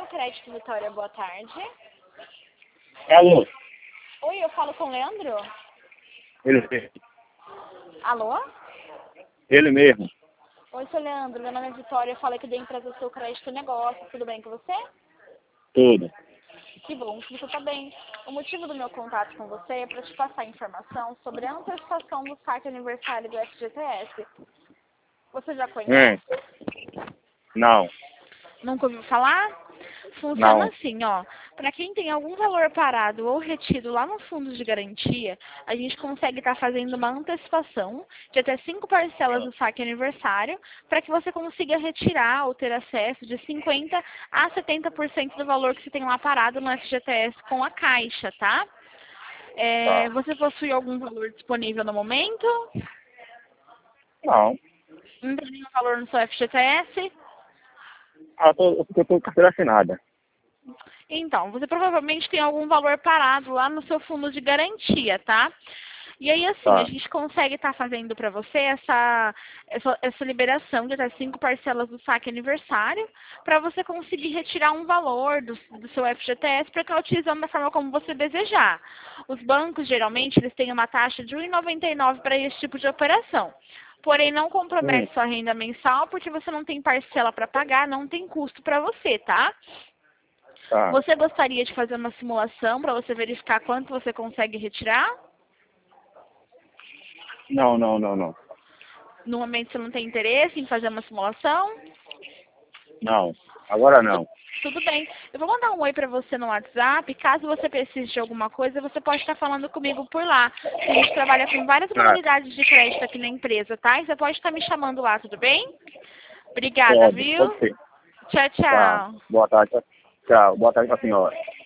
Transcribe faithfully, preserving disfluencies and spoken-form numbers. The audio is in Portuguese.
Crédito Vitória, boa tarde. Alô? Oi, eu falo com o Leandro? Ele mesmo. Alô? Ele mesmo. Oi, seu Leandro, meu nome é Vitória, eu falei que da empresa Seu Crédito Negócio, tudo bem com você? Tudo. Que bom que você está bem. O motivo do meu contato com você é para te passar informação sobre a antecipação do saque aniversário do F G T S. Você já Hum. conhece? Não. Nunca ouviu falar? Funciona Não. assim, ó. Para quem tem algum valor parado ou retido lá no fundo de garantia, a gente consegue estar fazendo uma antecipação de até cinco parcelas do saque aniversário para que você consiga retirar ou ter acesso de cinquenta a setenta por cento do valor que você tem lá parado no F G T S com a Caixa, tá? É, Tá. você possui algum valor disponível no momento? Não. Não tem nenhum valor no seu F G T S? Ah, eu tô, eu tô com carteira assinada. Então, você provavelmente tem algum valor parado lá no seu fundo de garantia, tá? E aí, assim, a Tá. gente consegue estar fazendo para você essa, essa, essa liberação de até cinco parcelas do saque aniversário, para você conseguir retirar um valor do, do seu F G T S para estar utilizando da forma como você desejar. Os bancos, geralmente, eles têm uma taxa de um real e noventa e nove centavos para esse tipo de operação. Porém, não Hum. compromete sua renda mensal, porque você não tem parcela para pagar, não tem custo para você, tá? Tá. Você gostaria de fazer uma simulação para você verificar quanto você consegue retirar? Não, não, não, não. No momento você não tem interesse em fazer uma simulação? Não. Agora Tu- não. Tudo bem. Eu vou mandar um oi para você no WhatsApp. Caso você precise de alguma coisa, você pode estar falando comigo por lá. A gente trabalha com várias Tá. modalidades de crédito aqui na empresa, tá? E você pode estar me chamando lá, tudo bem? Obrigada, Pode. viu? Pode ser. Tchau, Tá. tchau. Boa tarde. Tchau. Boa tarde pra senhora.